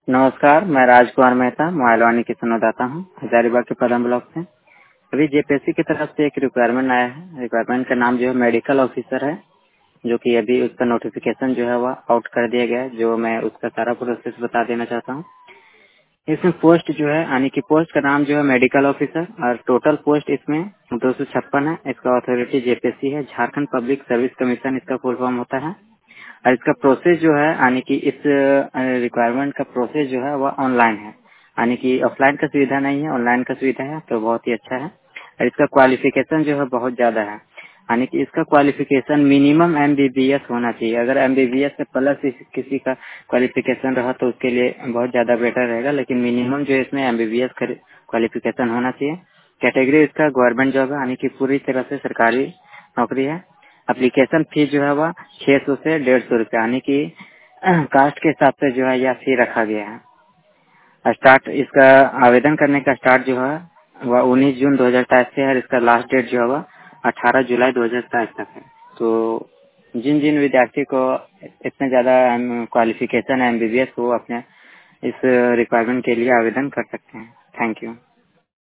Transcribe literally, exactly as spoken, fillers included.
नमस्कार, मैं राजकुमार मेहता मोबाइल वाणी की संवाददाता हूँ हजारीबाग के पदम ब्लॉक से। अभी जेपीएससी की तरफ से एक रिक्वायरमेंट आया है। रिक्वायरमेंट का नाम जो है मेडिकल ऑफिसर है, जो कि अभी उसका नोटिफिकेशन जो है वह आउट कर दिया गया है, जो मैं उसका सारा प्रोसेस बता देना चाहता हूँ। इसमें पोस्ट जो है यानी कि पोस्ट का नाम जो है मेडिकल ऑफिसर और टोटल पोस्ट इसमें दो सौ छप्पन है। इसका अथॉरिटी जेपीएससी है, झारखंड पब्लिक सर्विस कमीशन इसका फुल फॉर्म होता है। और इसका प्रोसेस जो है यानी कि इस रिक्वायरमेंट का प्रोसेस जो है वह ऑनलाइन है, यानी कि ऑफलाइन का सुविधा नहीं है, ऑनलाइन का सुविधा है, तो बहुत ही अच्छा है। और इसका क्वालिफिकेशन जो है बहुत ज्यादा है, यानी कि इसका क्वालिफिकेशन मिनिमम एमबीबीएस होना चाहिए। अगर एमबीबीएस से प्लस किसी का क्वालिफिकेशन रहा तो उसके लिए बहुत ज्यादा बेटर रहेगा, लेकिन मिनिमम जो है इसमें एमबीबीएस क्वालिफिकेशन होना चाहिए। कैटेगरी इसका गवर्नमेंट जॉब है, यानी कि पूरी तरह से सरकारी नौकरी है। एप्लीकेशन फीस जो है वह छह सौ से डेढ़ सौ रूपये, यानी कि कास्ट के हिसाब से जो है यह फी रखा गया है। स्टार्ट इसका आवेदन करने का स्टार्ट जो है वह उन्नीस जून दो हजार तेईस से है, और इसका लास्ट डेट जो है वह अठारह जुलाई दो हजार तेईस तक है। तो जिन जिन विद्यार्थी को इतने ज्यादा क्वालिफिकेशन है एमबीबीएस, वो अपने इस रिक्वायरमेंट के लिए आवेदन कर सकते हैं। Thank you.